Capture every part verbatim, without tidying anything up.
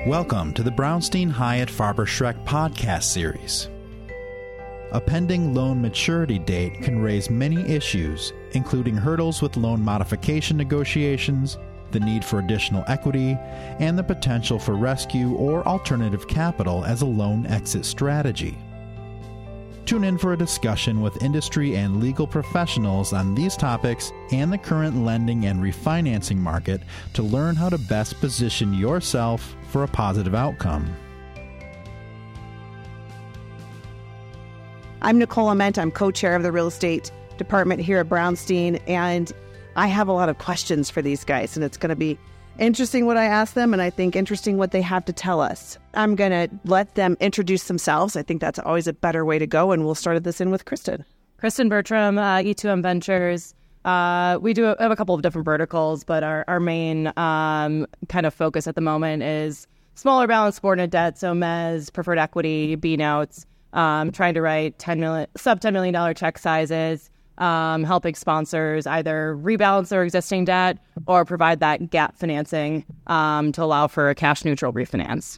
Welcome to the Brownstein Hyatt Farber Schreck podcast series. A pending loan maturity date can raise many issues, including hurdles with loan modification negotiations, the need for additional equity, and the potential for rescue or alternative capital as a loan exit strategy. Tune in for a discussion with industry and legal professionals on these topics and the current lending and refinancing market to learn how to best position yourself for a positive outcome. I'm Nicole Ament. I'm co-chair of the real estate department here at Brownstein, and I have a lot of questions for these guys, and it's going to be interesting what I ask them, and I think interesting what they have to tell us. I'm going to let them introduce themselves. I think that's always a better way to go, and we'll start this in with Kristen. Kristen Bertram, uh, E two M Ventures. Uh, we do have a couple of different verticals, but our, our main um, kind of focus at the moment is smaller balance subordinate debt, so mezz, preferred equity, B notes, um, trying to write ten million, sub ten million dollars check sizes, um, helping sponsors either rebalance their existing debt or provide that gap financing um, to allow for a cash-neutral refinance.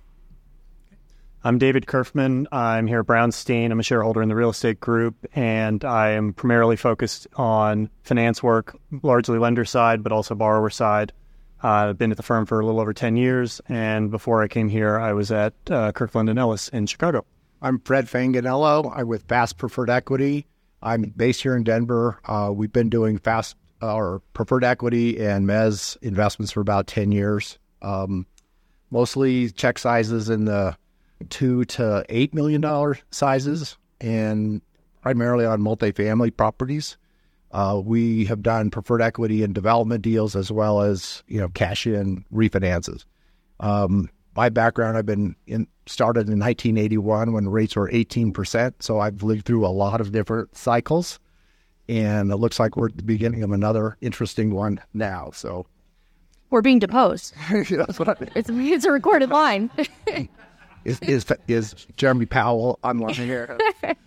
I'm David Kerfman. I'm here at Brownstein. I'm a shareholder in the real estate group, and I am primarily focused on finance work, largely lender side, but also borrower side. Uh, I've been at the firm for a little over ten years, and before I came here, I was at uh, Kirkland and Ellis in Chicago. I'm Fred Fanganello. I'm with Fast Preferred Equity. I'm based here in Denver. Uh, we've been doing fast uh, or preferred equity and mezz investments for about ten years. Um, mostly check sizes in the two to eight million dollar sizes, and primarily on multifamily properties. Uh, we have done preferred equity and development deals as well as you know cash in refinances. Um, my background, I've been in started in nineteen eighty-one when rates were eighteen percent. So I've lived through a lot of different cycles, and it looks like we're at the beginning of another interesting one now. So we're being deposed. That's what I mean. It's, it's a recorded line. is, is is Jeremy Powell online here?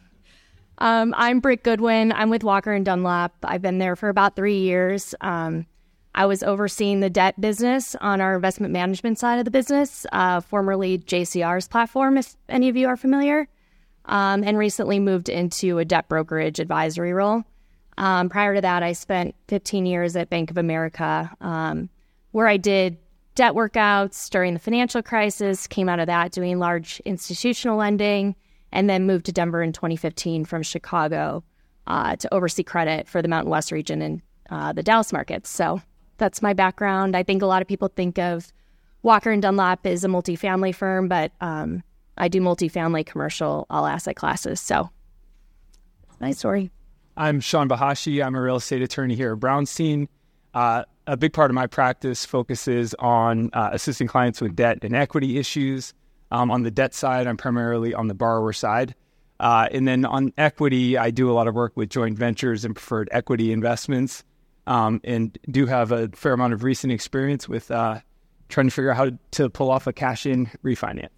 um, I'm Britt Goodwin. I'm with Walker and Dunlap. I've been there for about three years. Um, I was overseeing the debt business on our investment management side of the business, uh, formerly J C R's platform, if any of you are familiar, um, and recently moved into a debt brokerage advisory role. Um, prior to that, I spent fifteen years at Bank of America, um, where I did debt workouts during the financial crisis, came out of that doing large institutional lending, and then moved to Denver in twenty fifteen from Chicago uh, to oversee credit for the Mountain West region and uh, the Dallas markets. So that's my background. I think a lot of people think of Walker and Dunlap as a multifamily firm, but um, I do multifamily, commercial, all asset classes. So that's my story. I'm Sean Bahashi. I'm a real estate attorney here at Brownstein. Uh, a big part of my practice focuses on uh, assisting clients with debt and equity issues. Um, on the debt side, I'm primarily on the borrower side. Uh, and then on equity, I do a lot of work with joint ventures and preferred equity investments. Um, and do have a fair amount of recent experience with uh, trying to figure out how to pull off a cash-in refinance.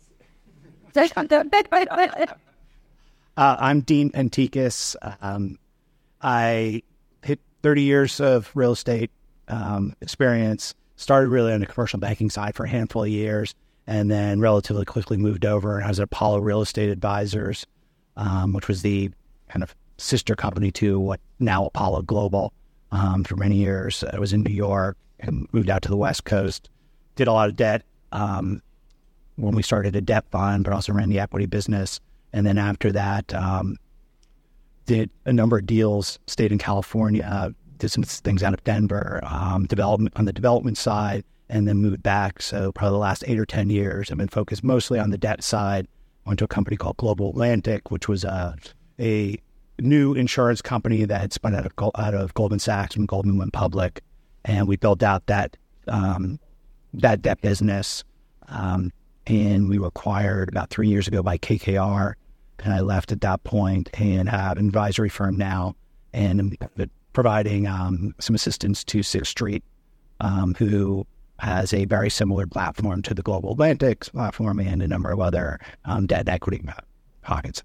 uh, I'm Dean Pentikis. Um, I hit thirty years of real estate um, experience, started really on the commercial banking side for a handful of years, and then relatively quickly moved over and I was at Apollo Real Estate Advisors, um, which was the kind of sister company to what now Apollo Global. Um, for many years. I was in New York and moved out to the West Coast, did a lot of debt um, when we started a debt fund, but also ran the equity business. And then after that, um, did a number of deals, stayed in California, uh, did some things out of Denver, um, development on the development side, and then moved back. So probably the last eight or ten years, I've been focused mostly on the debt side. Went to a company called Global Atlantic, which was uh, a new insurance company that had spun out of, out of Goldman Sachs when Goldman went public, and we built out that um, that debt business. Um, and we were acquired about three years ago by K K R, and I left at that point and have an advisory firm now, and I'm providing um, some assistance to Sixth Street, um, who has a very similar platform to the Global Atlantic platform and a number of other um, debt equity pockets.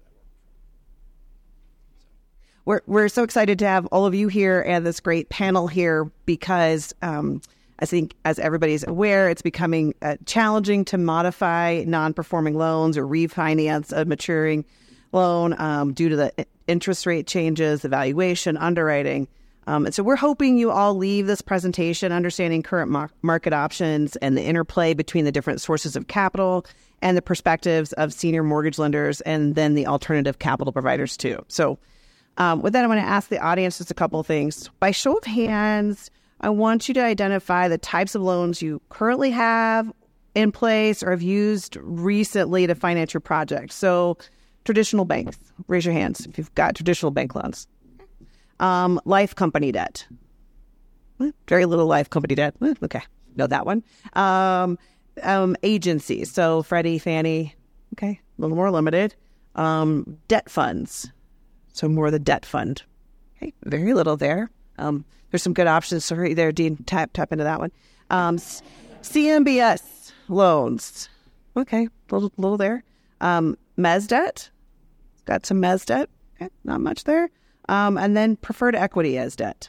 We're we're so excited to have all of you here and this great panel here because um, I think, as everybody's aware, it's becoming uh, challenging to modify non-performing loans or refinance a maturing loan um, due to the interest rate changes, the valuation, underwriting. Um, and so we're hoping you all leave this presentation understanding current mar- market options and the interplay between the different sources of capital and the perspectives of senior mortgage lenders and then the alternative capital providers too. So um, with that, I want to ask the audience just a couple of things. By show of hands, I want you to identify the types of loans you currently have in place or have used recently to finance your project. So traditional banks, raise your hands if you've got traditional bank loans. Um, life company debt. Very little life company debt. Okay, know that one. Um, um, agencies, so Freddie, Fannie, okay, a little more limited. Um, debt funds, so more the debt fund. Okay, very little there. Um, there's some good options. Sorry there, Dean, tap, tap into that one. Um, C M B S loans, okay, a little, little there. Um, mezz debt, got some mezz debt, okay, not much there. Um, and then preferred equity as debt.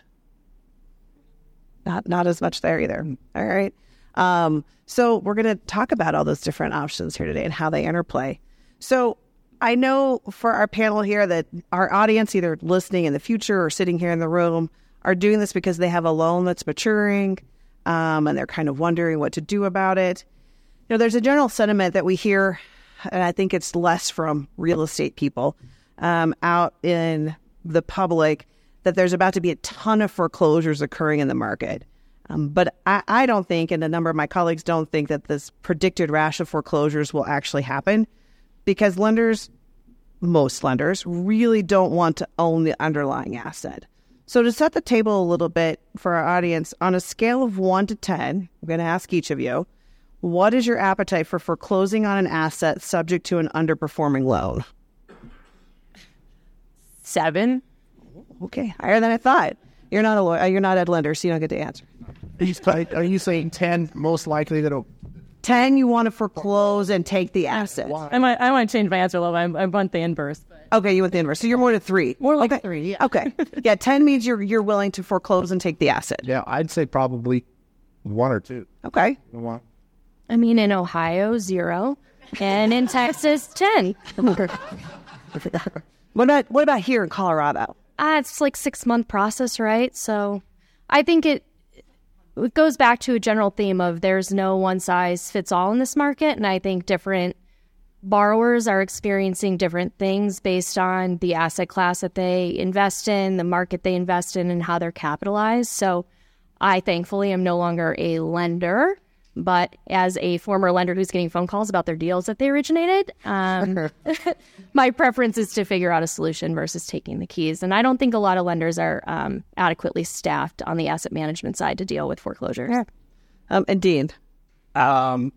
Not not as much there either. All right. Um, so we're going to talk about all those different options here today and how they interplay. So I know for our panel here that our audience, either listening in the future or sitting here in the room, are doing this because they have a loan that's maturing um, and they're kind of wondering what to do about it. You know, there's a general sentiment that we hear, and I think it's less from real estate people um, out in the public, that there's about to be a ton of foreclosures occurring in the market. Um, but I, I don't think, and a number of my colleagues don't think, that this predicted rash of foreclosures will actually happen because lenders, most lenders, really don't want to own the underlying asset. So to set the table a little bit for our audience, on a scale of one to ten, I'm going to ask each of you, what is your appetite for foreclosing on an asset subject to an underperforming loan? Seven. Okay, higher than I thought. You're not a lawyer. You're not a lender, so you don't get to answer. Are you saying ten most likely that it'll... ten, you want to foreclose and take the asset. I might, I might change my answer a little bit. I, I want the inverse. But... Okay, you want the inverse. So you're more to three. More like okay. three, yeah. Okay. Yeah, ten means you're you're willing to foreclose and take the asset. Yeah, I'd say probably one or two. Okay. One. I mean, in Ohio, zero. And in Texas, ten. What about, what about here in Colorado? Uh, it's like six-month process, right? So I think it it goes back to a general theme of there's no one-size-fits-all in this market, and I think different borrowers are experiencing different things based on the asset class that they invest in, the market they invest in, and how they're capitalized. So I thankfully am no longer a lender, but as a former lender who's getting phone calls about their deals that they originated, um, my preference is to figure out a solution versus taking the keys. And I don't think a lot of lenders are um, adequately staffed on the asset management side to deal with foreclosures. Yeah. Um, and Dean? Um,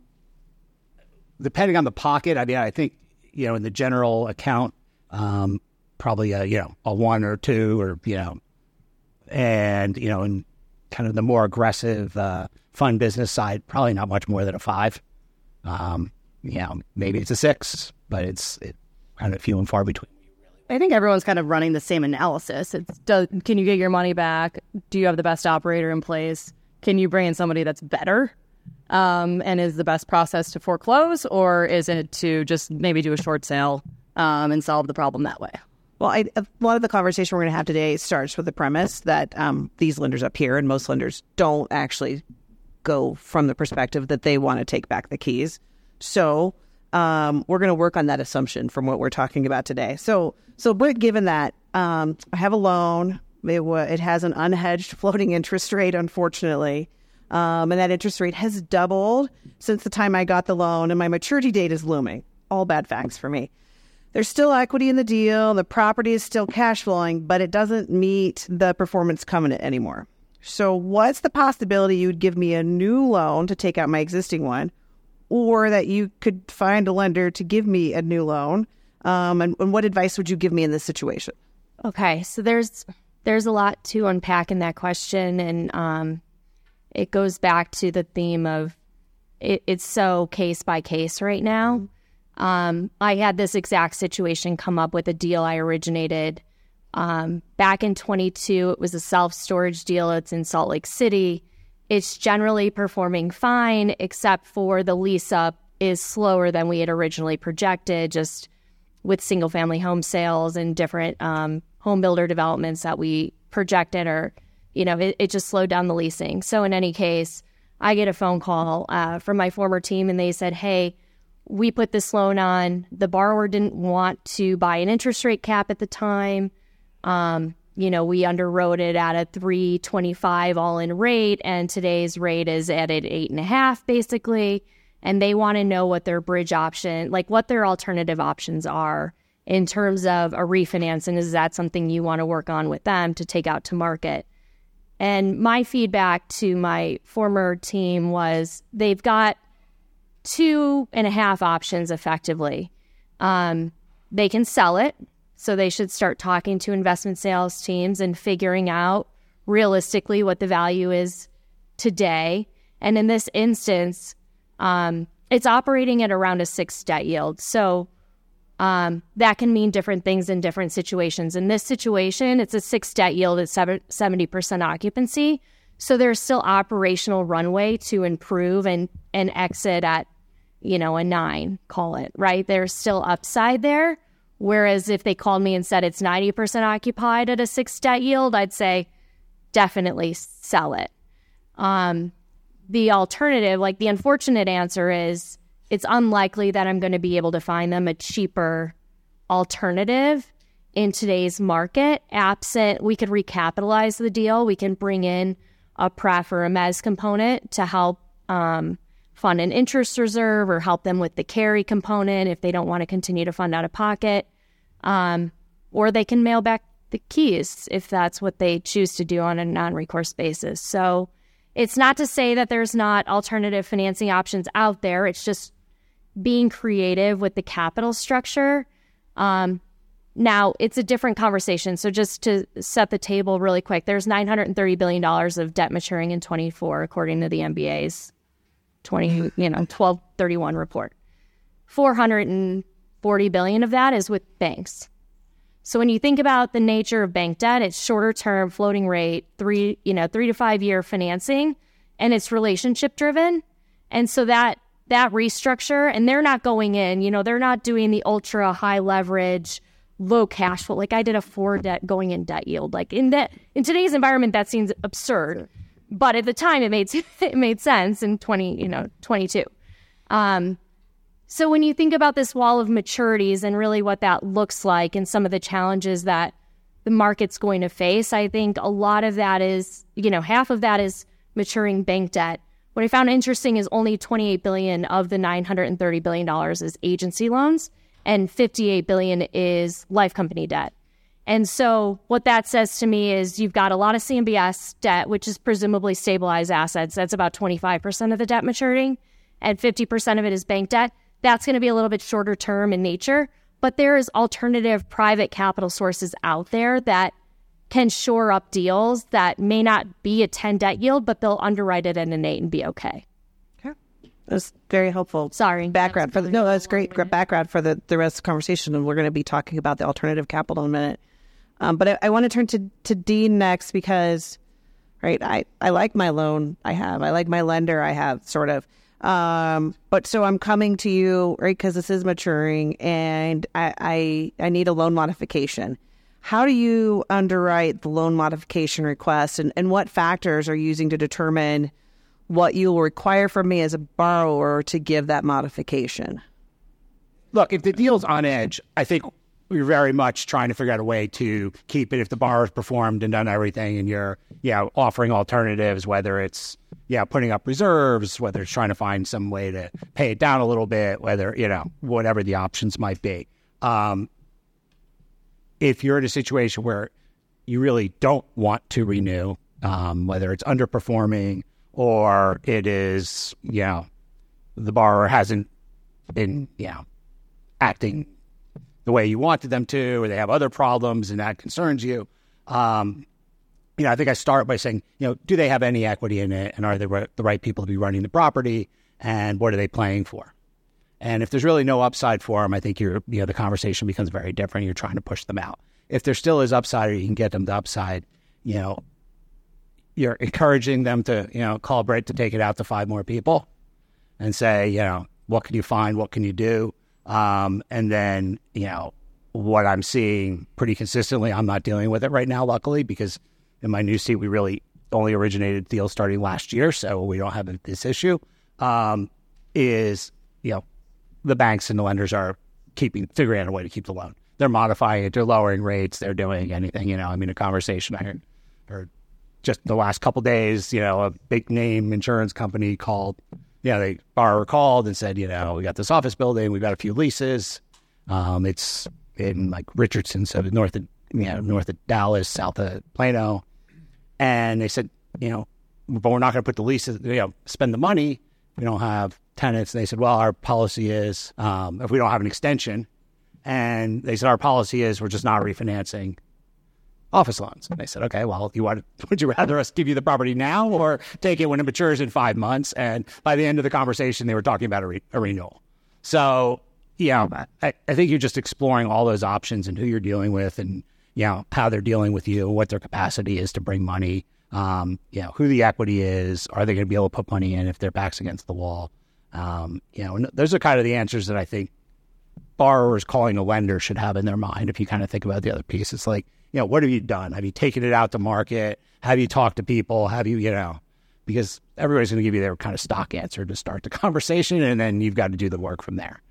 depending on the pocket, I mean, I think, you know, in the general account, um, probably, a, you know, a one or two or, you know, and, you know, in kind of the more aggressive uh, fund business side, probably not much more than a five. Um, you know, maybe it's a six, but it's it, kind of few and far between. I think everyone's kind of running the same analysis. It's does, can you get your money back? Do you have the best operator in place? Can you bring in somebody that's better? Um, and is the best process to foreclose, or is it to just maybe do a short sale um, and solve the problem that way? Well, I, a lot of the conversation we're going to have today starts with the premise that um, these lenders up here and most lenders don't actually go from the perspective that they want to take back the keys. So um, we're going to work on that assumption from what we're talking about today. So, so but given that, um, I have a loan. It, w- it has an unhedged floating interest rate, unfortunately. Um, and that interest rate has doubled since the time I got the loan, and my maturity date is looming. All bad facts for me. There's still equity in the deal. The property is still cash flowing, but it doesn't meet the performance covenant anymore. So what's the possibility you'd give me a new loan to take out my existing one, or that you could find a lender to give me a new loan? Um, and, and what advice would you give me in this situation? Okay, so there's there's a lot to unpack in that question, and um, it goes back to the theme of it, it's so case by case right now. Um, I had this exact situation come up with a deal I originated um, back in twenty-two. It was a self-storage deal. It's in Salt Lake City. It's generally performing fine, except for the lease up is slower than we had originally projected, just with single family home sales and different um, home builder developments that we projected, or, you know, it, it just slowed down the leasing. So in any case, I get a phone call uh, from my former team, and they said, hey, we put this loan on. The borrower didn't want to buy an interest rate cap at the time. Um, you know, we underwrote it at a three twenty-five all-in rate, and today's rate is at an eight and a half, basically. And they want to know what their bridge option, like what their alternative options are in terms of a refinance, and is that something you want to work on with them to take out to market? And my feedback to my former team was they've got two and a half options effectively. Um, they can sell it, so they should start talking to investment sales teams and figuring out realistically what the value is today. And in this instance, um, it's operating at around a six debt yield. So um, that can mean different things in different situations. In this situation, it's a six debt yield at seventy percent occupancy. So there's still operational runway to improve and, and exit at, you know, a nine, call it, right? There's still upside there. Whereas if they called me and said it's ninety percent occupied at a six debt yield, I'd say definitely sell it. Um, the alternative, like the unfortunate answer is it's unlikely that I'm going to be able to find them a cheaper alternative in today's market. Absent, we could recapitalize the deal. We can bring in a pref or a mezz component to help um, fund an interest reserve or help them with the carry component if they don't want to continue to fund out of pocket. Um, or they can mail back the keys if that's what they choose to do on a non-recourse basis. So it's not to say that there's not alternative financing options out there. It's just being creative with the capital structure. Um, now, it's a different conversation. So just to set the table really quick, there's nine hundred thirty billion dollars of debt maturing in twenty-four, according to the M B A's twenty, you know, twelve thirty-one report. four hundred forty billion dollars of that is with banks. So when you think about the nature of bank debt, it's shorter term, floating rate, three, you know, three to five year financing, and it's relationship driven. And so that that restructure, and they're not going in, you know, they're not doing the ultra high leverage, low cash flow. Like I did a four debt going in debt yield. Like in that in today's environment, that seems absurd. But at the time, it made it made sense in twenty, you know, twenty-two. Um, so when you think about this wall of maturities and really what that looks like and some of the challenges that the market's going to face, I think a lot of that is, you know, half of that is maturing bank debt. What I found interesting is only twenty-eight billion dollars of the nine hundred thirty billion dollars is agency loans, and fifty-eight billion dollars is life company debt. And so what that says to me is you've got a lot of C M B S debt, which is presumably stabilized assets. That's about twenty-five percent of the debt maturing, and fifty percent of it is bank debt. That's going to be a little bit shorter term in nature, but there is alternative private capital sources out there that can shore up deals that may not be a ten debt yield, but they'll underwrite it at an eight and be okay. Okay. That's very helpful. Sorry. Background for the, no, that's great. Great background for the, the rest of the conversation. And we're going to be talking about the alternative capital in a minute. Um, but I, I want to turn to, to Dean next because, right, I, I like my loan I have. I like my lender I have, sort of. Um, but so I'm coming to you, right, because this is maturing and I, I I need a loan modification. How do you underwrite the loan modification request, and, and what factors are you using to determine what you will require from me as a borrower to give that modification? Look, if the deal's on edge, I think we're very much trying to figure out a way to keep it. If the borrower's performed and done everything and you're, yeah, offering alternatives, whether it's, yeah, putting up reserves, whether it's trying to find some way to pay it down a little bit, whether, you know, whatever the options might be. Um, if you're in a situation where you really don't want to renew, um, whether it's underperforming or it is, you know, the borrower hasn't been, you know, acting the way you wanted them to, or they have other problems and that concerns you. Um, you know, I think I start by saying, you know, do they have any equity in it? And are they re- the right people to be running the property? And what are they playing for? And if there's really no upside for them, I think you're, you know, the conversation becomes very different. You're trying to push them out. If there still is upside or you can get them the upside, you know, you're encouraging them to, you know, call Britt to take it out to five more people and say, you know, what can you find? What can you do? Um, and then, you know, what I'm seeing pretty consistently, I'm not dealing with it right now, luckily, because in my new seat, we really only originated deals starting last year, so we don't have this issue, um, is, you know, the banks and the lenders are keeping, figuring out a way to keep the loan. They're modifying it, they're lowering rates, they're doing anything, you know. I mean, a conversation I heard, heard just the last couple days, you know, a big name insurance company called, you know, the borrower called and said, you know, we got this office building, we've got a few leases. Um, it's in like Richardson, so north of, you know, north of Dallas, south of Plano. And they said, you know, but we're not going to put the leases, you know, spend the money. We don't have tenants. And they said, well, our policy is, um, if we don't have an extension, and they said, our policy is we're just not refinancing office loans. And they said, okay, well, you want, would you rather us give you the property now or take it when it matures in five months? And by the end of the conversation, they were talking about a, re- a renewal. So, yeah, I, I think you're just exploring all those options and who you're dealing with and, you know, how they're dealing with you, what their capacity is to bring money, um, you know, who the equity is, are they going to be able to put money in if their back's against the wall? Um, you know, and those are kind of the answers that I think borrowers calling a lender should have in their mind. If you kind of think about the other piece, it's like, you know, what have you done? Have you taken it out to market? Have you talked to people? Have you, you know, because everybody's going to give you their kind of stock answer to start the conversation, and then you've got to do the work from there.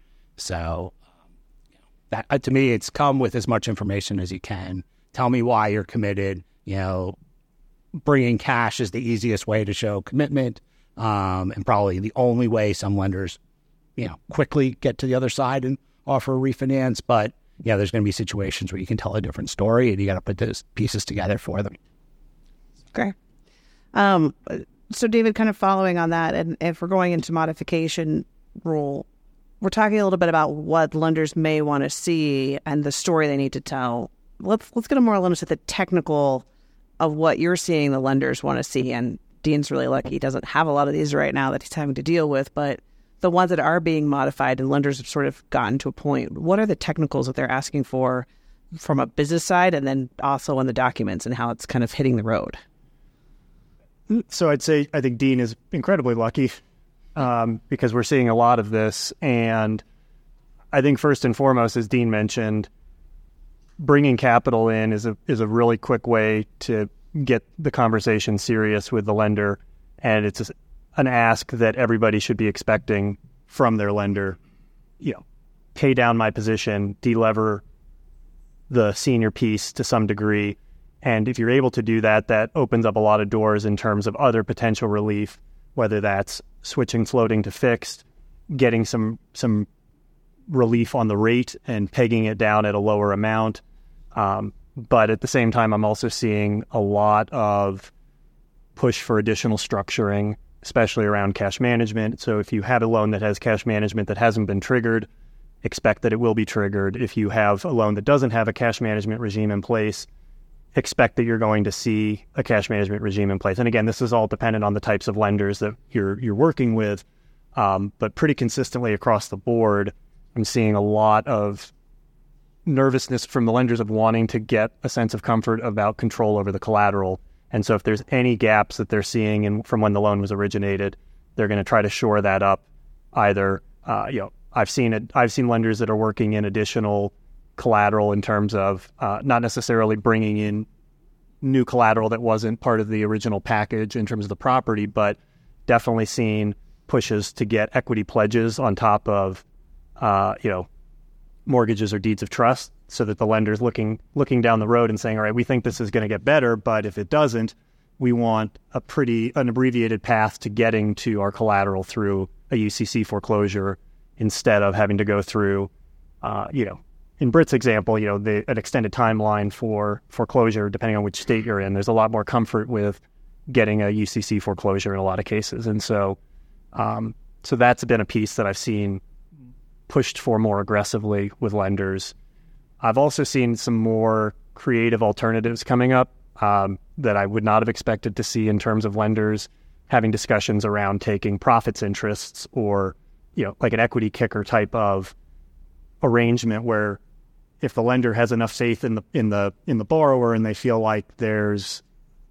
So um, you know, that uh, to me, it's come with as much information as you can. Tell me why you're committed. You know, bringing cash is the easiest way to show commitment, um, and probably the only way some lenders, you know, quickly get to the other side and offer a refinance. But yeah, there's going to be situations where you can tell a different story, and you got to put those pieces together for them. Okay. Um, so, David, kind of following on that, and if we're going into modification rule, we're talking a little bit about what lenders may want to see and the story they need to tell. Let's let's get a more into the technical of what you're seeing the lenders want to see. And Dean's really lucky; he doesn't have a lot of these right now that he's having to deal with, but the ones that are being modified and lenders have sort of gotten to a point, what are the technicals that they're asking for from a business side and then also on the documents and how it's kind of hitting the road? So I'd say I think Dean is incredibly lucky um, because we're seeing a lot of this. And I think first and foremost, as Dean mentioned, bringing capital in is a is a really quick way to get the conversation serious with the lender. And it's a, an ask that everybody should be expecting from their lender. You know, pay down my position, delever the senior piece to some degree. And if you're able to do that, that opens up a lot of doors in terms of other potential relief, whether that's switching floating to fixed, getting some some relief on the rate and pegging it down at a lower amount. Um, but at the same time, I'm also seeing a lot of push for additional structuring, especially around cash management. So if you have a loan that has cash management that hasn't been triggered, expect that it will be triggered. If you have a loan that doesn't have a cash management regime in place, expect that you're going to see a cash management regime in place. And again, this is all dependent on the types of lenders that you're you're working with. Um, but pretty consistently across the board, I'm seeing a lot of nervousness from the lenders of wanting to get a sense of comfort about control over the collateral. And so if there's any gaps that they're seeing in, from when the loan was originated, they're going to try to shore that up. Either, uh, you know, I've seen it. I've seen lenders that are working in additional collateral in terms of uh, not necessarily bringing in new collateral that wasn't part of the original package in terms of the property, but definitely seen pushes to get equity pledges on top of, uh, you know, mortgages or deeds of trust, so that the lender's looking looking down the road and saying, all right, we think this is going to get better, but if it doesn't, we want a pretty an abbreviated path to getting to our collateral through a U C C foreclosure instead of having to go through, uh, you know, in Britt's example, you know, the, an extended timeline for foreclosure, depending on which state you're in. There's a lot more comfort with getting a U C C foreclosure in a lot of cases. And so, um, so that's been a piece that I've seen pushed for more aggressively with lenders. I've also seen some more creative alternatives coming up um, that I would not have expected to see in terms of lenders having discussions around taking profits interests or, you know, like an equity kicker type of arrangement where if the lender has enough faith in the in the in the borrower and they feel like there's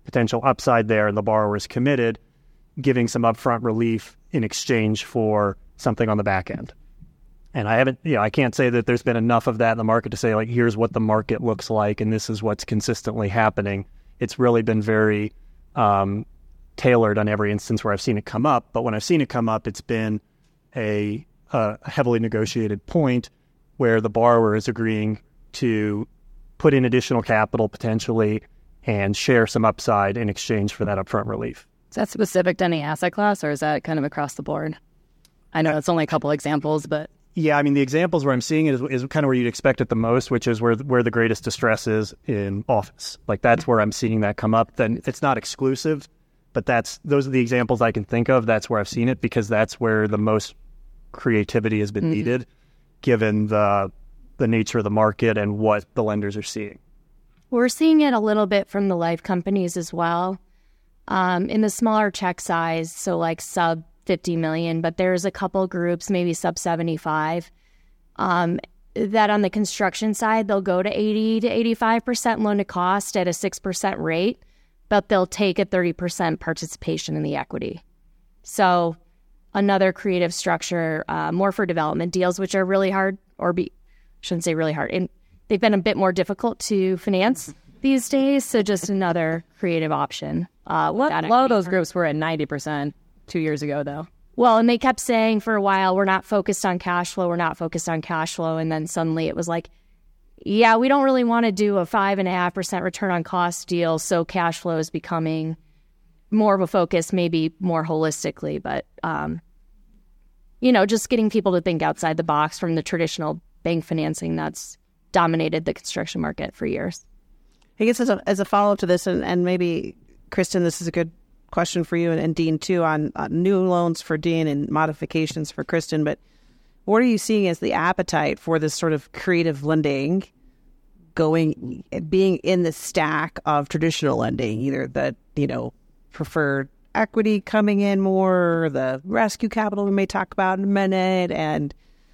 potential upside there and the borrower is committed, giving some upfront relief in exchange for something on the back end. And I haven't, you know, I can't say that there's been enough of that in the market to say, like, here's what the market looks like and this is what's consistently happening. It's really been very um, tailored on every instance where I've seen it come up. But when I've seen it come up, it's been a, a heavily negotiated point where the borrower is agreeing to put in additional capital potentially and share some upside in exchange for that upfront relief. Is that specific to any asset class, or is that kind of across the board? I know it's only a couple examples, but... Yeah, I mean, the examples where I'm seeing it is, is kind of where you'd expect it the most, which is where where the greatest distress is in office. Like, that's where I'm seeing that come up. Then it's not exclusive, but that's those are the examples I can think of. That's where I've seen it, because that's where the most creativity has been mm-hmm. needed, given the the nature of the market and what the lenders are seeing. We're seeing it a little bit from the life companies as well, um, in the smaller check size, so like sub fifty million, but there's a couple groups, maybe sub seventy-five, um, that on the construction side, they'll go to eighty to eighty-five percent loan to cost at a six percent rate, but they'll take a thirty percent participation in the equity. So another creative structure, uh, more for development deals, which are really hard, or be, shouldn't say really hard, and they've been a bit more difficult to finance these days. So just another creative option. Uh, a lot of those groups were at ninety percent. Two years ago, though. Well, and they kept saying for a while, we're not focused on cash flow, we're not focused on cash flow. And then suddenly it was like, yeah, we don't really want to do a five and a half percent return on cost deal. So cash flow is becoming more of a focus, maybe more holistically. But, um, you know, just getting people to think outside the box from the traditional bank financing that's dominated the construction market for years. I guess as a, as a follow-up to this, and, and maybe, Kristen, this is a good question for you and, and Dean too, on, on new loans for Dean and modifications for Kristen. But what are you seeing as the appetite for this sort of creative lending going, being in the stack of traditional lending, either the, you know, preferred equity coming in more, the rescue capital we may talk about in a minute, and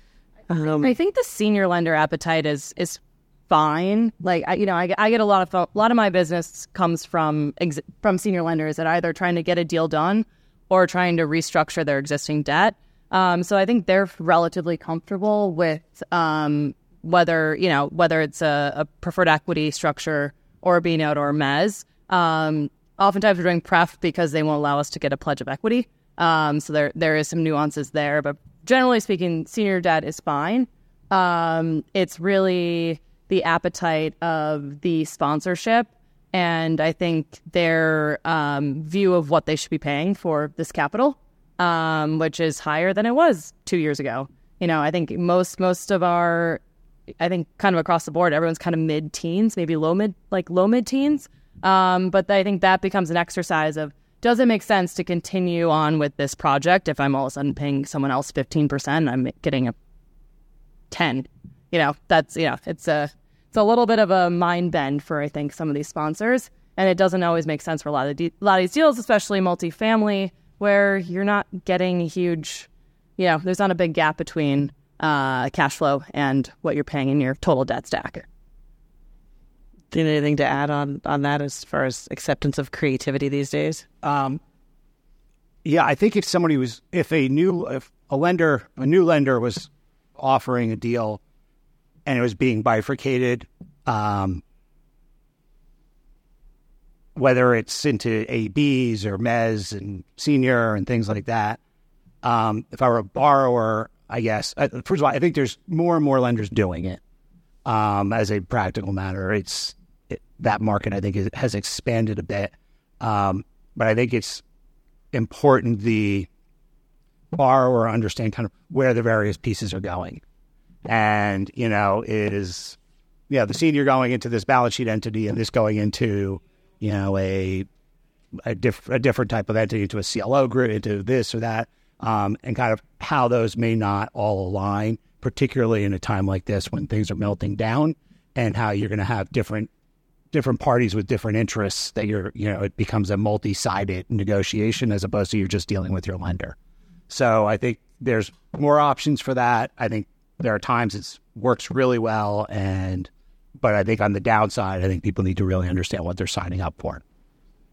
um, I think the senior lender appetite is is fine. Like, I, you know, I, I get a lot of a lot of my business comes from ex, from senior lenders that are either trying to get a deal done or trying to restructure their existing debt. Um, so I think they're relatively comfortable with um, whether you know whether it's a, a preferred equity structure or a B note or a mezz. Um, oftentimes we're doing pref because they won't allow us to get a pledge of equity. Um, so there there is some nuances there, but generally speaking, senior debt is fine. Um, it's really the appetite of the sponsorship, and I think their um, view of what they should be paying for this capital, um, which is higher than it was two years ago. You know, I think most most of our, I think kind of across the board, everyone's kind of mid-teens, maybe low mid, like low mid-teens. Um, but I think that becomes an exercise of, does it make sense to continue on with this project if I'm all of a sudden paying someone else fifteen percent and I'm getting a ten? You know, that's, you know, it's a it's a little bit of a mind bend for, I think, some of these sponsors. And it doesn't always make sense for a lot of, de- a lot of these deals, especially multifamily, where you're not getting huge, you know, there's not a big gap between uh, cash flow and what you're paying in your total debt stack. Do you have anything to add on, on that as far as acceptance of creativity these days? Um, yeah, I think if somebody was, if a new, if a lender, a new lender was offering a deal and it was being bifurcated, um, whether it's into A Bs or mezz and senior and things like that, um, if I were a borrower, I guess, uh, first of all, I think there's more and more lenders doing it. Um, as a practical matter, it's it, that market, I think, is, has expanded a bit. Um, but I think it's important the borrower understand kind of where the various pieces are going. And, you know, is, yeah, the senior going into this balance sheet entity and this going into, you know, a a, diff- a different type of entity, into a C L O group, into this or that, um, and kind of how those may not all align, particularly in a time like this when things are melting down, and how you're going to have different different parties with different interests that you're, you know, it becomes a multi-sided negotiation as opposed to you're just dealing with your lender. So I think there's more options for that. I think there are times it works really well, and but I think on the downside, I think people need to really understand what they're signing up for.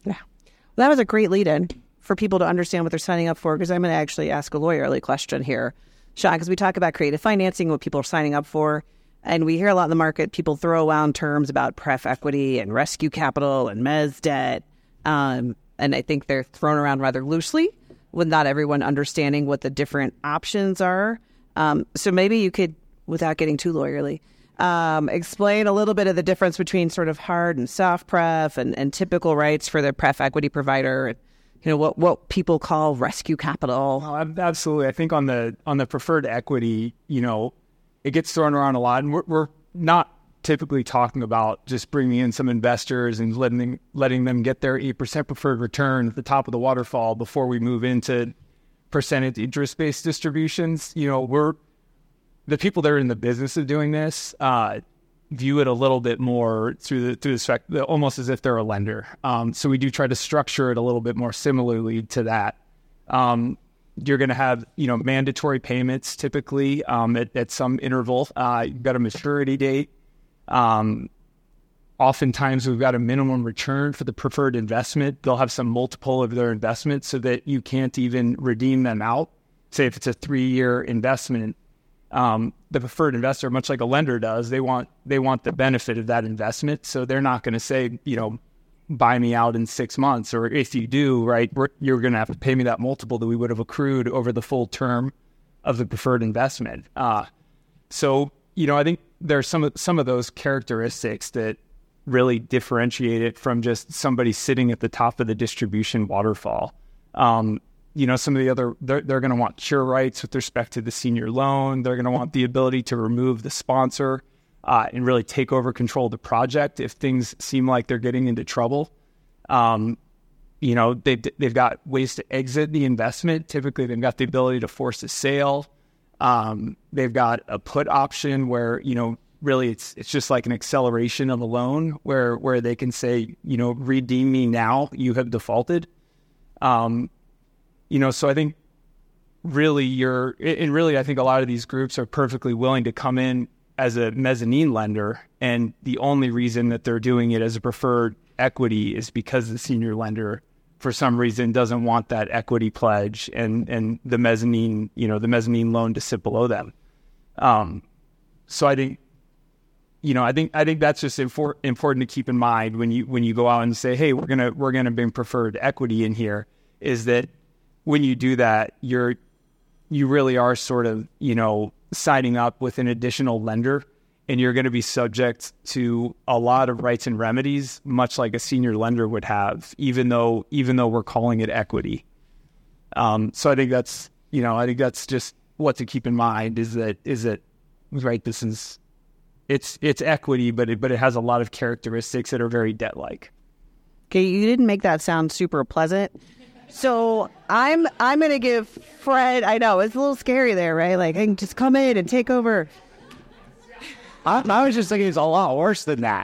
Yeah. Well, that was a great lead-in for people to understand what they're signing up for, because I'm going to actually ask a lawyerly question here, Sean, because we talk about creative financing, what people are signing up for, and we hear a lot in the market, people throw around terms about pref equity and rescue capital and mezz debt, um, and I think they're thrown around rather loosely with not everyone understanding what the different options are. Um, so maybe you could, without getting too lawyerly, um, explain a little bit of the difference between sort of hard and soft pref and, and typical rights for the pref equity provider, and you know what what people call rescue capital. Oh, absolutely. I think on the on the preferred equity, you know, it gets thrown around a lot, and we're, we're not typically talking about just bringing in some investors and letting them, letting them get their eight percent preferred return at the top of the waterfall before we move into percentage interest-based distributions. You know, we're the people that are in the business of doing this uh, view it a little bit more through the through the spec, almost as if they're a lender. Um, so we do try to structure it a little bit more similarly to that. Um, you're going to have, you know, mandatory payments typically um, at, at some interval. Uh, you've got a maturity date. Um, oftentimes we've got a minimum return for the preferred investment. They'll have some multiple of their investment so that you can't even redeem them out. Say if it's a three-year investment, um, the preferred investor, much like a lender does, they want they want the benefit of that investment. So they're not going to say, you know, buy me out in six months. Or if you do, right, you're going to have to pay me that multiple that we would have accrued over the full term of the preferred investment. Uh, so, you know, I think there's some of, some of those characteristics that really differentiate it from just somebody sitting at the top of the distribution waterfall. Um, you know, some of the other, they're, they're going to want cure rights with respect to the senior loan. They're going to want the ability to remove the sponsor uh, and really take over control of the project if things seem like they're getting into trouble. Um, you know, they, they've got ways to exit the investment. Typically, they've got the ability to force a sale. Um, they've got a put option where, you know, really it's it's just like an acceleration of a loan where where they can say, you know, redeem me now, you have defaulted. Um, you know, so I think really you're, and really I think a lot of these groups are perfectly willing to come in as a mezzanine lender, and the only reason that they're doing it as a preferred equity is because the senior lender for some reason doesn't want that equity pledge and, and the mezzanine, you know, the mezzanine loan to sit below them. Um, so I think, you know, I think, I think that's just infor- important to keep in mind when you, when you go out and say, hey, we're going to, we're going to bring preferred equity in here, is that when you do that, you're, you really are sort of, you know, signing up with an additional lender, and you're going to be subject to a lot of rights and remedies, much like a senior lender would have, even though even though we're calling it equity. Um, so I think that's, you know, I think that's just what to keep in mind is that is that right. This is it's it's equity, but it but it has a lot of characteristics that are very debt like. Okay, you didn't make that sound super pleasant. So I'm I'm going to give Fred, I know, it's a little scary there, right? Like, I can just come in and take over. I, I was just thinking it's a lot worse than that.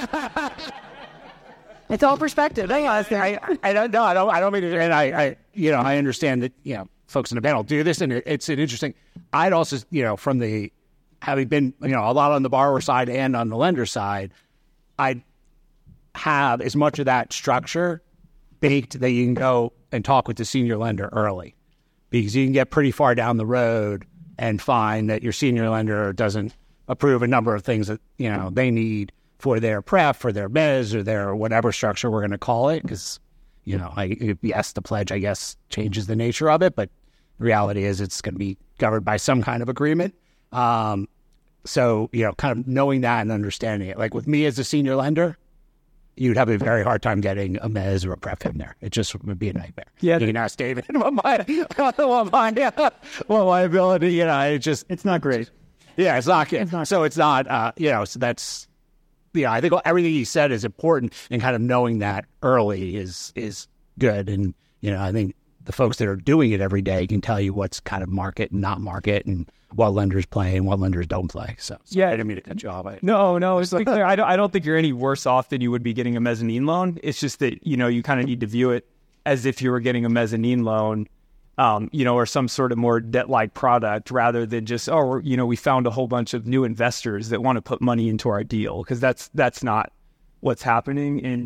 It's all perspective. I, I, I don't know. I don't. I don't mean to. And I, I, you know, I understand that, you know, folks in the panel do this, and it, it's an interesting. I'd also, you know, from the having been, you know, a lot on the borrower side and on the lender side, I'd have as much of that structure baked that you can go and talk with the senior lender early, because you can get pretty far down the road and find that your senior lender doesn't approve a number of things that, you know, they need for their pref, for their mezz, or their whatever structure we're going to call it. Because, you know, I, yes, the pledge, I guess, changes the nature of it, but the reality is it's going to be governed by some kind of agreement. Um, so, you know, kind of knowing that and understanding it. Like with me as a senior lender, you'd have a very hard time getting a mezz or a pref in there. It just would be a nightmare. Yeah, you can ask David what my, what my, what my ability, you know, it just... It's not great. Yeah, it's not, it's not so it's not, uh, you know, so that's, yeah, I think everything he said is important, and kind of knowing that early is is good. And, you know, I think the folks that are doing it every day can tell you what's kind of market and not market, and what lenders play and what lenders don't play. So, so yeah, I didn't mean to cut you off. I, no, no, it's like, I don't, I don't think you're any worse off than you would be getting a mezzanine loan. It's just that, you know, you kind of need to view it as if you were getting a mezzanine loan. Um, you know, or some sort of more debt-like product, rather than just, oh, you know, we found a whole bunch of new investors that want to put money into our deal, because that's that's not what's happening. And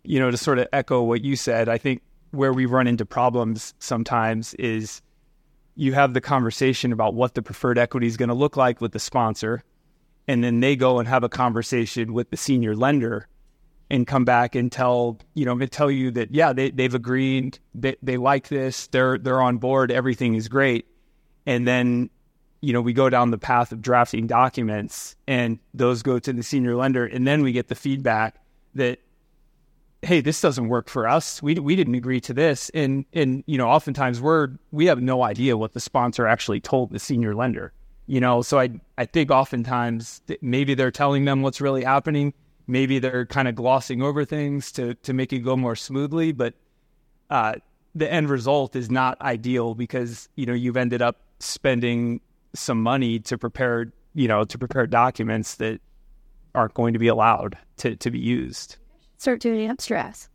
you know, to sort of echo what you said, I think where we run into problems sometimes is you have the conversation about what the preferred equity is going to look like with the sponsor, and then they go and have a conversation with the senior lender and come back and tell, you know, tell you that, yeah, they, they've agreed, they, they like this, they're, they're on board, everything is great. And then, you know, we go down the path of drafting documents and those go to the senior lender. And then we get the feedback that, hey, this doesn't work for us. We we didn't agree to this. And, and you know, oftentimes we're, we have no idea what the sponsor actually told the senior lender, you know. So I, I think oftentimes maybe they're telling them what's really happening. Maybe they're kind of glossing over things to, to make it go more smoothly. But uh, the end result is not ideal because, you know, you've ended up spending some money to prepare, you know, to prepare documents that aren't going to be allowed to, to be used. Start doing abstracts.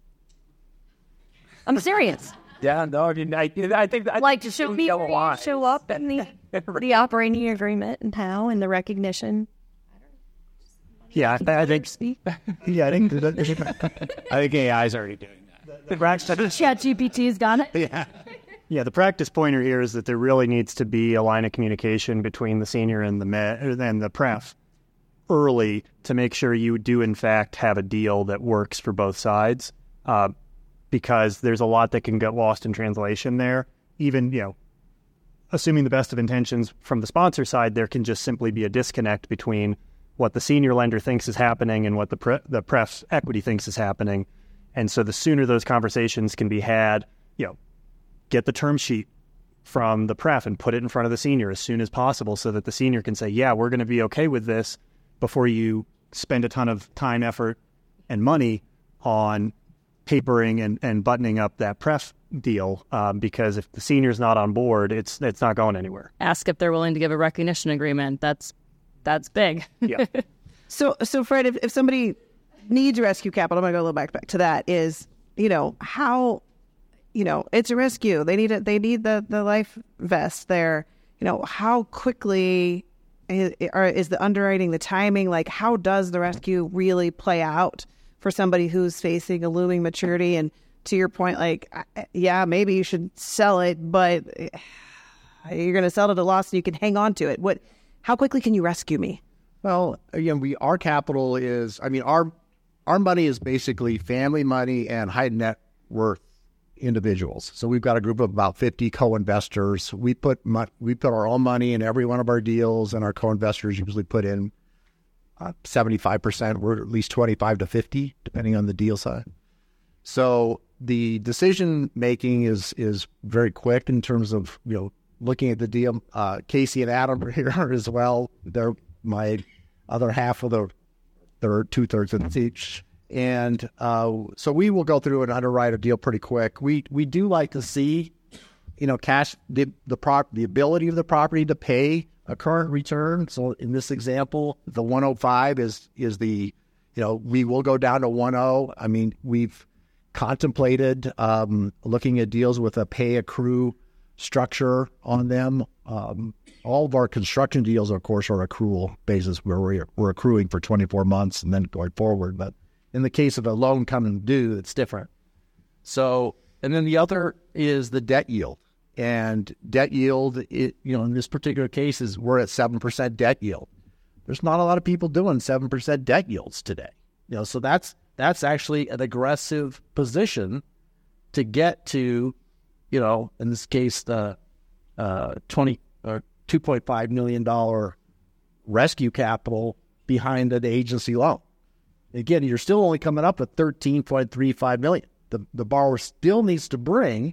I'm serious. Yeah, no, I mean, I, I think I like think show me where you show up in the the operating agreement and how and the recognition. Yeah, I, I think. Yeah, I think. I think A I is already doing that. The practice, ChatGPT's got it. Yeah. yeah, the practice pointer here is that there really needs to be a line of communication between the senior and the med, and the pref early to make sure you do in fact have a deal that works for both sides, uh, because there's a lot that can get lost in translation there. Even, you know, assuming the best of intentions from the sponsor side, there can just simply be a disconnect between what the senior lender thinks is happening and what the pre- the pref's equity thinks is happening. And so the sooner those conversations can be had, you know, get the term sheet from the pref and put it in front of the senior as soon as possible so that the senior can say, yeah, we're going to be okay with this, before you spend a ton of time, effort, and money on papering and, and buttoning up that pref deal. Um, because if the senior's not on board, it's it's not going anywhere. Ask if they're willing to give a recognition agreement. That's that's big. Yeah. So, so Fred, if, if somebody needs rescue capital, I'm going to go a little back, back to that, is, you know, how, you know, it's a rescue. They need it. They need the, the life vest there. You know, how quickly is, or is the underwriting, the timing, like how does the rescue really play out for somebody who's facing a looming maturity? And to your point, like, yeah, maybe you should sell it, but you're going to sell it at a loss and you can hang on to it. What, how quickly can you rescue me? Well, again, we our capital is, I mean, our our money is basically family money and high net worth individuals. So we've got a group of about fifty co-investors. We put mo- we put our own money in every one of our deals, and our co-investors usually put in uh, seventy-five percent. We're at least twenty-five to fifty, depending on the deal size. So the decision making is is very quick in terms of, you know, looking at the deal. Uh, Casey and Adam are here as well. They're my other half of the, they're two thirds of each. And uh, so we will go through and underwrite a deal pretty quick. We we do like to see, you know, cash the the prop the ability of the property to pay a current return. So in this example, the one oh five is is the, you know, we will go down to one oh. I mean, we've contemplated um, looking at deals with a pay accrue structure on them. Um, all of our construction deals, of course, are accrual basis where we're we're accruing for twenty-four months and then going forward, but in the case of a loan coming due, it's different. So, and then the other is the debt yield. And debt yield, it, you know, in this particular case, is we're at seven percent debt yield. There's not a lot of people doing seven percent debt yields today. You know, so that's that's actually an aggressive position to get to, you know, in this case, the uh, twenty or two point five million dollars rescue capital behind an agency loan. Again, you're still only coming up with thirteen point three five million dollars. The the borrower still needs to bring,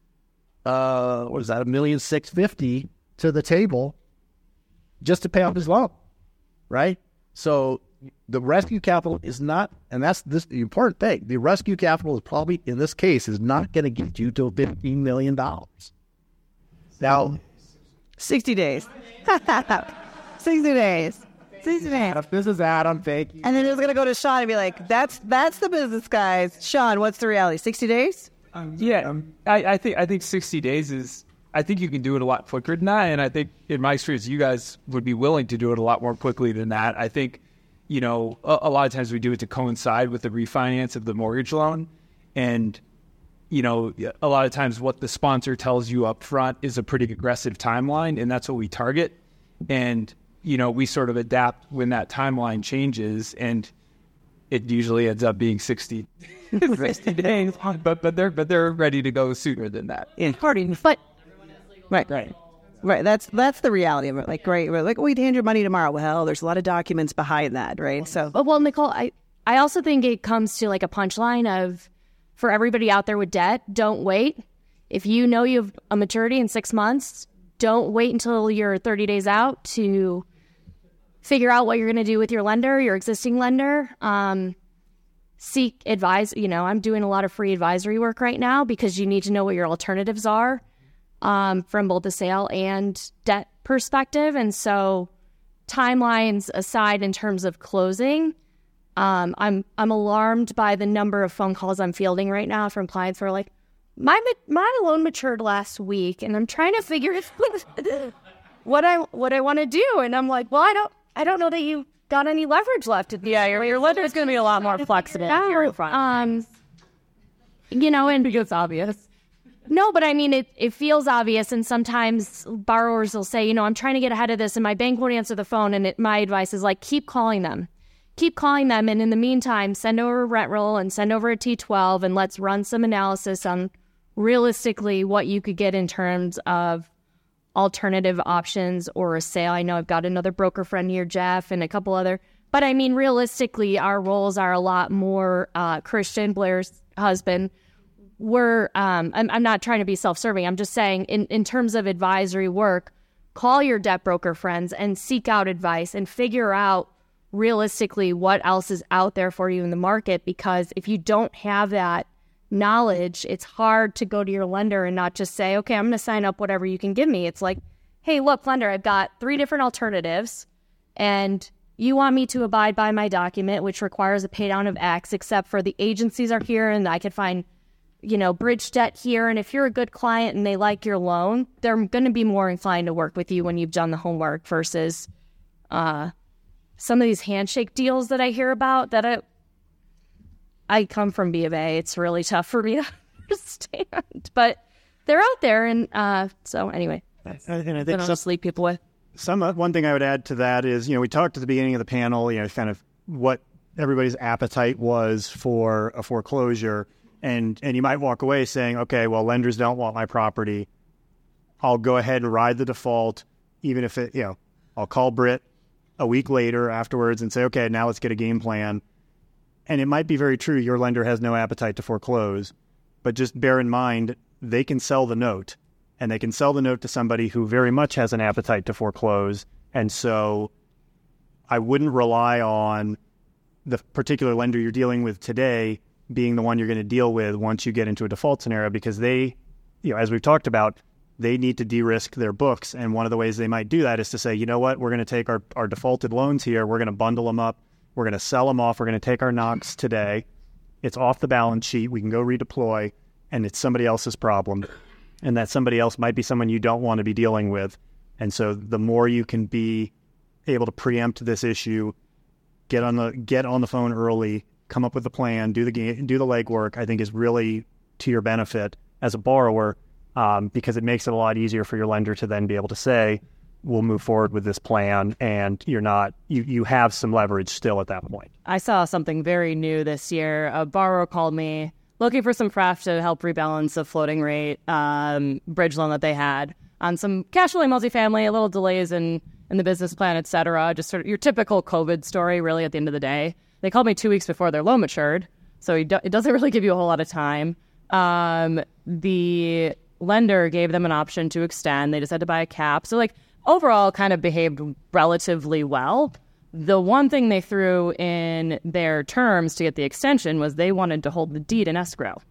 uh, what is that, a million six fifty to the table just to pay off his loan, right? So the rescue capital is not, and that's this the important thing. The rescue capital is probably in this case is not going to get you to fifteen million dollars. Now, sixty days. sixty days. This is Adam. Thank you. And then it was going to go to Sean and be like, that's that's the business, guys. Sean, what's the reality? sixty days? Um, yeah, um, I, I think I think sixty days is, I think you can do it a lot quicker than that. And I think in my experience, you guys would be willing to do it a lot more quickly than that. I think, you know, a, a lot of times we do it to coincide with the refinance of the mortgage loan. And, you know, a lot of times what the sponsor tells you up front is a pretty aggressive timeline, and that's what we target. And, you know, we sort of adapt when that timeline changes, and it usually ends up being sixty, sixty days, but but they're but they're ready to go sooner than that. In party, but right, Right. right. That's that's the reality of it. Like, great, we're like, we'd hand your money tomorrow. Well, there's a lot of documents behind that, right? So, But, well, Nicole, I, I also think it comes to like a punchline of, for everybody out there with debt, don't wait. If you know you have a maturity in six months, don't wait until you're thirty days out to figure out what you're going to do with your lender, your existing lender. Um, seek advice. You know, I'm doing a lot of free advisory work right now because you need to know what your alternatives are um, from both the sale and debt perspective. And so timelines aside in terms of closing, Um, I'm I'm alarmed by the number of phone calls I'm fielding right now from clients who are like, my my loan matured last week, and I'm trying to figure what I what I want to do, and I'm like, well, I don't I don't know that you got any leverage left. Yeah, your your lender is going to be a lot more flexible. Um, you know, and Because it's obvious. no, but I mean, it, it feels obvious, and sometimes borrowers will say, you know, I'm trying to get ahead of this, and my bank won't answer the phone, and it, my advice is like, keep calling them. Keep calling them, and in the meantime, send over a rent roll and send over a T twelve, and let's run some analysis on realistically what you could get in terms of alternative options or a sale. I know I've got another broker friend here, Jeff, and a couple other, but I mean, realistically, our roles are a lot more uh, Christian, Blair's husband. We're, um, I'm, I'm not trying to be self-serving. I'm just saying in, in terms of advisory work, call your debt broker friends and seek out advice and figure out realistically what else is out there for you in the market, because if you don't have that knowledge, it's hard to go to your lender and not just say, okay, I'm going to sign up whatever you can give me. It's like, hey, look, lender, I've got three different alternatives, and you want me to abide by my document, which requires a pay down of X, except for the agencies are here and I could find, you know, bridge debt here. And if you're a good client and they like your loan, they're going to be more inclined to work with you when you've done the homework versus uh, some of these handshake deals that I hear about that I, I come from B of A. It's really tough for me to understand, but they're out there. And uh, so anyway, that's and I what think I'll some, just leave people with. some uh, one thing I would add to that is, you know, we talked at the beginning of the panel, you know, kind of what everybody's appetite was for a foreclosure. And and you might walk away saying, okay, well, lenders don't want my property. I'll go ahead and ride the default, even if it, you know, I'll call Britt a week later afterwards and say, okay, now let's get a game plan. And it might be very true, your lender has no appetite to foreclose, but just bear in mind, they can sell the note, and they can sell the note to somebody who very much has an appetite to foreclose. And so I wouldn't rely on the particular lender you're dealing with today being the one you're going to deal with once you get into a default scenario, because they, you know, as we've talked about, they need to de-risk their books. And one of the ways they might do that is to say, you know what, we're going to take our, our defaulted loans here, we're going to bundle them up, we're going to sell them off, we're going to take our knocks today. It's off the balance sheet, we can go redeploy, and it's somebody else's problem. And that somebody else might be someone you don't want to be dealing with. And so the more you can be able to preempt this issue, get on the get on the phone early, come up with a plan, do the do the legwork, I think is really to your benefit as a borrower, um, because it makes it a lot easier for your lender to then be able to say, we'll move forward with this plan, and you're not you you have some leverage still at that point. I saw something very new this year. A borrower called me looking for some craft to help rebalance a floating rate um, bridge loan that they had on some cash flowing multifamily, a little delays in, in the business plan, et cetera. Just sort of your typical COVID story, really, at the end of the day. They called me two weeks before their loan matured, so it doesn't really give you a whole lot of time. Um, the lender gave them an option to extend. They just had to buy a cap. So, like, overall kind of behaved relatively well. The one thing they threw in their terms to get the extension was they wanted to hold the deed in escrow.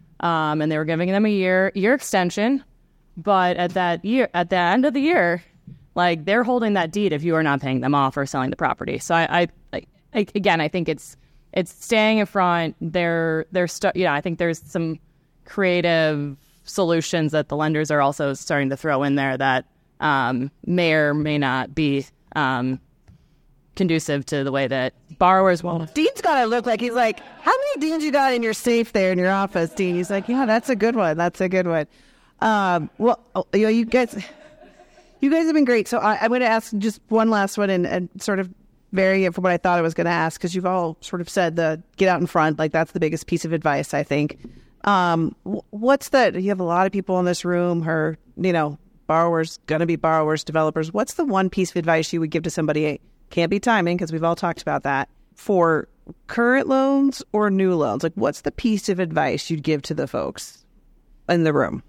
Um, and they were giving them a year year extension. But at that year, at the end of the year, like, they're holding that deed if you are not paying them off or selling the property. So I, I, I again, I think it's it's staying in front. They're they're stu- yeah. I think there's some creative solutions that the lenders are also starting to throw in there that um, may or may not be um, conducive to the way that borrowers want. Dean's got to look like he's like, how many Deans you got in your safe there in your office, Dean? He's like, yeah, that's a good one. That's a good one. Um, well, you know, you guys, you guys have been great. So I, I'm going to ask just one last one and, and sort of vary it from what I thought I was going to ask, because you've all sort of said the get out in front. Like that's the biggest piece of advice, I think. Um, what's the, you have a lot of people in this room who are, you know, borrowers, going to be borrowers, developers. What's the one piece of advice you would give to somebody? Can't be timing, because we've all talked about that, for current loans or new loans. Like what's the piece of advice you'd give to the folks in the room?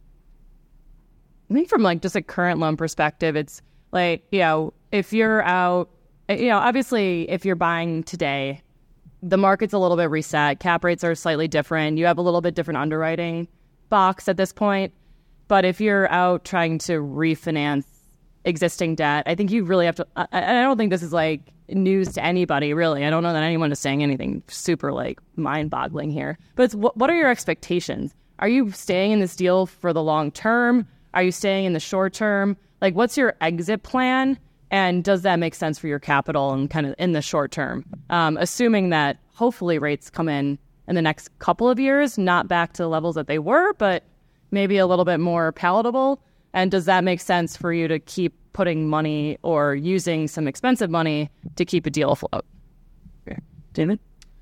I think from like just a current loan perspective, it's like, you know, if you're out, you know, obviously if you're buying today, the market's a little bit reset. Cap rates are slightly different. You have a little bit different underwriting box at this point. But if you're out trying to refinance existing debt, I think you really have to, I, I don't think this is like news to anybody, really. I don't know that anyone is saying anything super like mind boggling here. But it's, what, what are your expectations? Are you staying in this deal for the long term? Are you staying in the short term? Like, what's your exit plan? And does that make sense for your capital and kind of in the short term? Um, assuming that hopefully rates come in in the next couple of years, not back to the levels that they were, but maybe a little bit more palatable. And does that make sense for you to keep putting money or using some expensive money to keep a deal afloat? Okay. David?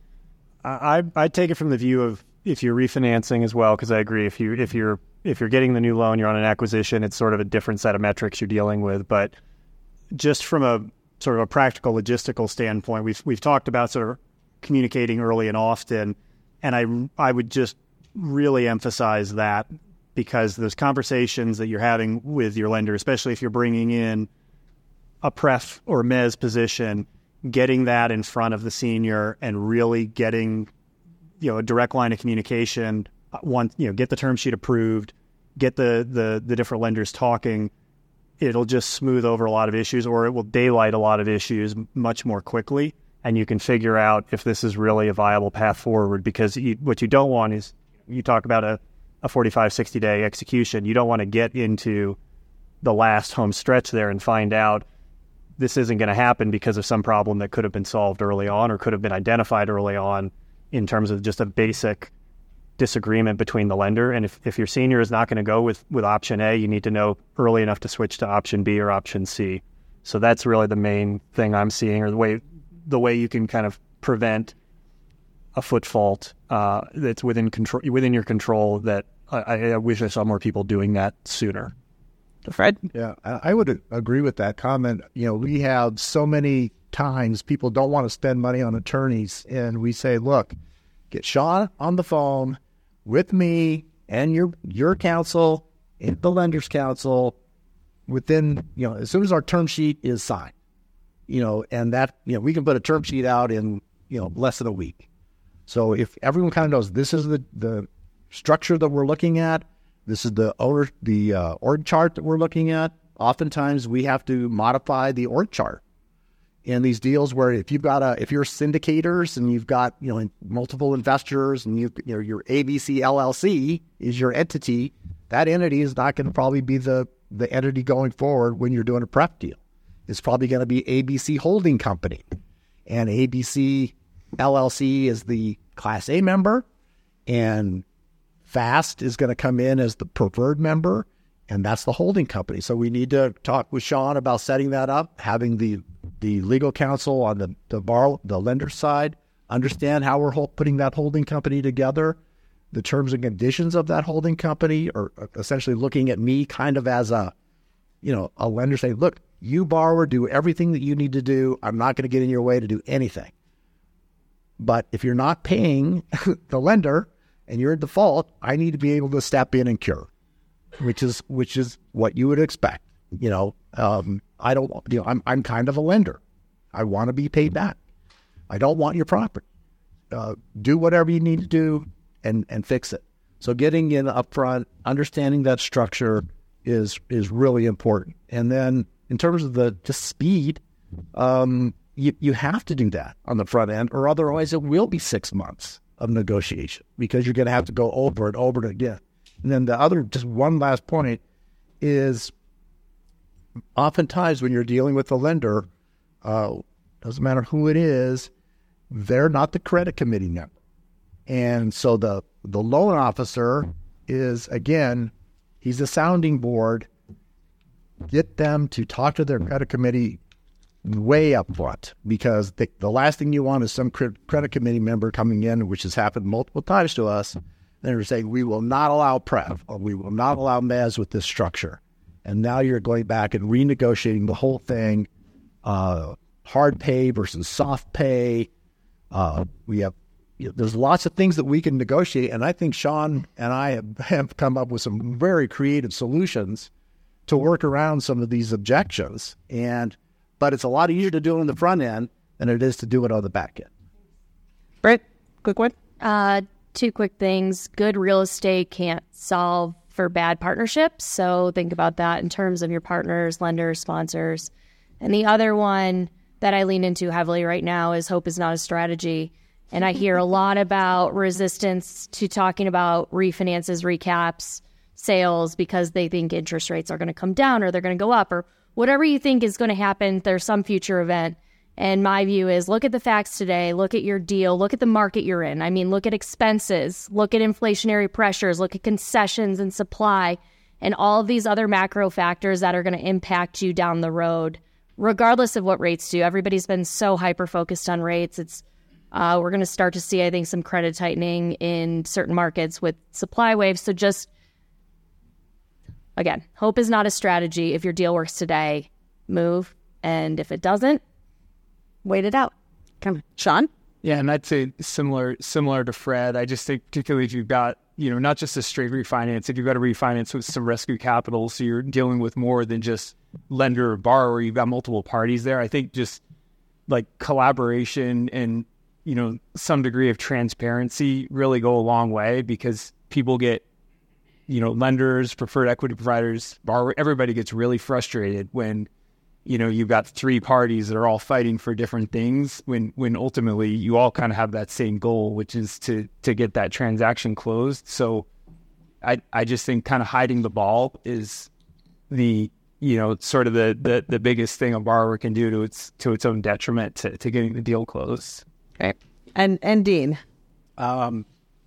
I I take it from the view of if you're refinancing as well, because I agree. If you if you're if you're getting the new loan, you're on an acquisition, it's sort of a different set of metrics you're dealing with. But just from a sort of a practical logistical standpoint, we've we've talked about sort of communicating early and often, and I I would just really emphasize that, because those conversations that you're having with your lender, especially if you're bringing in a pref or mezz position, getting that in front of the senior and really getting, you know, a direct line of communication. One, you know, get the term sheet approved, get the, the, the different lenders talking. It'll just smooth over a lot of issues, or it will daylight a lot of issues much more quickly. And you can figure out if this is really a viable path forward, because you, what you don't want is, you talk about a, a forty-five, sixty day execution. You don't want to get into the last home stretch there and find out this isn't going to happen because of some problem that could have been solved early on or could have been identified early on in terms of just a basic disagreement between the lender. And if, if your senior is not going to go with, with option A, you need to know early enough to switch to option B or option C. So that's really the main thing I'm seeing, or the way the way you can kind of prevent a foot fault uh, that's within control within your control. That I, I wish I saw more people doing that sooner. Fred? Yeah, I would agree with that comment. You know, we have so many times people don't want to spend money on attorneys, and we say, look, get Sean on the phone with me and your your counsel and the lender's counsel within, you know, as soon as our term sheet is signed, you know, and that, you know, we can put a term sheet out in, you know, less than a week. So if everyone kind of knows this is the, the structure that we're looking at, this is the owner, the uh, org chart that we're looking at, oftentimes we have to modify the org chart in these deals where if you've got a, if you're syndicators and you've got, you know, multiple investors and you, you know, your A B C L L C is your entity, that entity is not going to probably be the, the entity going forward when you're doing a prep deal. It's probably going to be A B C Holding Company, and A B C L L C is the Class A member, and FAST is going to come in as the preferred member, and that's the holding company. So we need to talk with Sean about setting that up, having the the legal counsel on the the borrow the lender side understand how we're putting that holding company together, the terms and conditions of that holding company, or essentially looking at me kind of as a, you know, a lender saying, look, you borrower, do everything that you need to do. I'm not going to get in your way to do anything. But if you're not paying the lender and you're in default, I need to be able to step in and cure, which is which is what you would expect. You know, um, I don't, you know, I'm I'm kind of a lender. I want to be paid back. I don't want your property. Uh, do whatever you need to do and and fix it. So getting in upfront, understanding that structure is is really important. And then in terms of the just speed, um, you you have to do that on the front end, or otherwise it will be six months of negotiation because you're going to have to go over and over it again. And then the other, just one last point is, oftentimes when you're dealing with a lender, uh, doesn't matter who it is, they're not the credit committee member. And so the, the loan officer is, again, he's a sounding board. Get them to talk to their credit committee way up front, because the, the last thing you want is some cre- credit committee member coming in, which has happened multiple times to us, and they're saying, we will not allow P R E V, or we will not allow M E Z with this structure. And now you're going back and renegotiating the whole thing, uh, hard pay versus soft pay. Uh, we have, you know, there's lots of things that we can negotiate, and I think Sean and I have, have come up with some very creative solutions to work around some of these objections. And but it's a lot easier to do it on the front end than it is to do it on the back end. Britt, quick one. Uh, two quick things. Good real estate can't solve for bad partnerships. So think about that in terms of your partners, lenders, sponsors. And the other one that I lean into heavily right now is hope is not a strategy. And I hear a lot about resistance to talking about refinances, recaps, sales, because they think interest rates are going to come down or they're going to go up or whatever you think is going to happen. There's some future event. And my view is look at the facts today, look at your deal, look at the market you're in. I mean, look at expenses, look at inflationary pressures, look at concessions and supply and all of these other macro factors that are going to impact you down the road, regardless of what rates do. Everybody's been so hyper-focused on rates. It's uh, we're going to start to see, I think, some credit tightening in certain markets with supply waves. So just, again, hope is not a strategy. If your deal works today, move. And if it doesn't, wait it out. Come on. Sean? Yeah, and I'd say similar similar to Fred. I just think particularly if you've got, you know, not just a straight refinance, if you've got to refinance with some rescue capital, so you're dealing with more than just lender or borrower, you've got multiple parties there. I think just like collaboration and, you know, some degree of transparency really go a long way, because people get, you know, lenders, preferred equity providers, borrower, everybody gets really frustrated when, you know, you've got three parties that are all fighting for different things when, when ultimately you all kind of have that same goal, which is to, to get that transaction closed. So I, I just think kind of hiding the ball is the, you know, sort of the, the, the biggest thing a borrower can do to its, to its own detriment to, to getting the deal closed. Okay. And, and Dean? Um,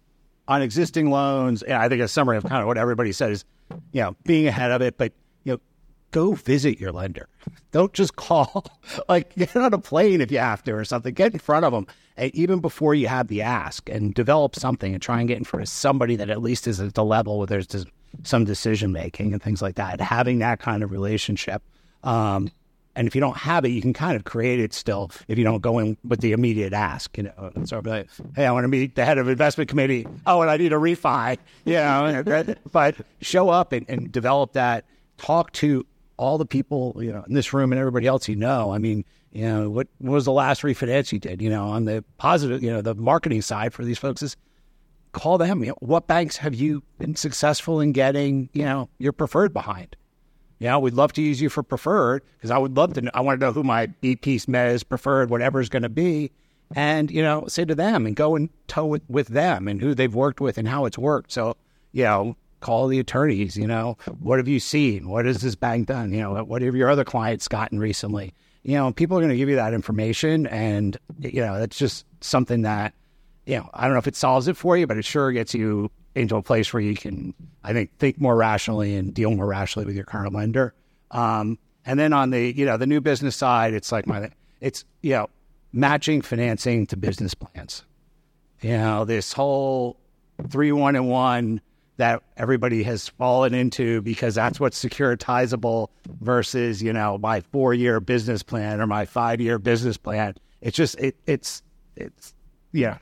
on existing loans, and I think a summary of kind of what everybody said is, you know, being ahead of it, but, you know, go visit your lender. Don't just call. Like, get on a plane if you have to or something. Get in front of them, and even before you have the ask, and develop something and try and get in front of somebody that at least is at the level where there's some decision making and things like that. Having that kind of relationship. Um, and if you don't have it, you can kind of create it still if you don't go in with the immediate ask. You know, so like, hey, I want to meet the head of investment committee. Oh, and I need a refi. You know, but show up and, and develop that. Talk to all the people, you know, in this room and everybody else you know. I mean, you know, what, what was the last refinance you did? You know, on the positive, you know, the marketing side for these folks is call them. You know, what banks have you been successful in getting, you know, your preferred behind? You know, we'd love to use you for preferred, because I would love to know, I want to know who my B-piece, M E Z, preferred, whatever is going to be. And, you know, say to them and go and toe with, with them and who they've worked with and how it's worked. So, you know, call the attorneys, you know, what have you seen? What has this bank done? You know, what have your other clients gotten recently? You know, people are going to give you that information, and, you know, it's just something that, you know, I don't know if it solves it for you, but it sure gets you into a place where you can, I think, think more rationally and deal more rationally with your current lender. Um, and then on the, you know, the new business side, it's like my, it's, you know, matching financing to business plans. You know, this whole three, one, and one that everybody has fallen into because that's what's securitizable versus, you know, my four-year business plan or my five-year business plan. It's just, it, it's, it's, yeah,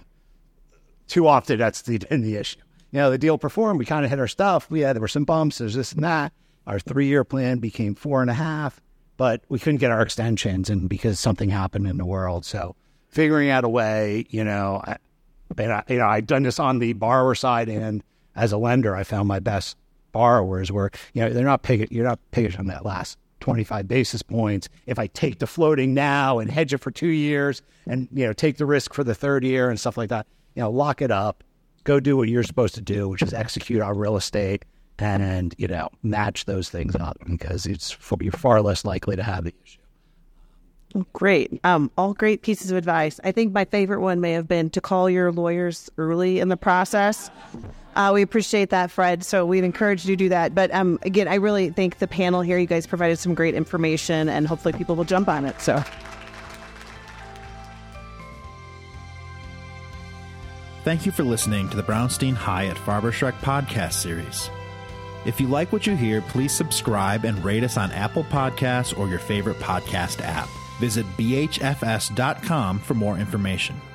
too often that's the, the issue. You know, the deal performed, we kind of hit our stuff. We had, there were some bumps, there's this and that. Our three-year plan became four and a half, but we couldn't get our extensions and because something happened in the world. So figuring out a way, you know, I, and I, you know, I've done this on the borrower side, and as a lender, I found my best borrowers were, you know, they're not pig, you're not piggish on that last twenty-five basis points. If I take the floating now and hedge it for two years and, you know, take the risk for the third year and stuff like that, you know, lock it up. Go do what you're supposed to do, which is execute on real estate and, you know, match those things up, because it's you're far less likely to have the issue. Great. Um, all great pieces of advice. I think my favorite one may have been to call your lawyers early in the process. Uh, we appreciate that, Fred. So we'd encourage you to do that. But um, again, I really think the panel here, you guys provided some great information, and hopefully people will jump on it. So thank you for listening to the Brownstein Hyatt Farber Schreck podcast series. If you like what you hear, please subscribe and rate us on Apple Podcasts or your favorite podcast app. Visit b h f s dot com for more information.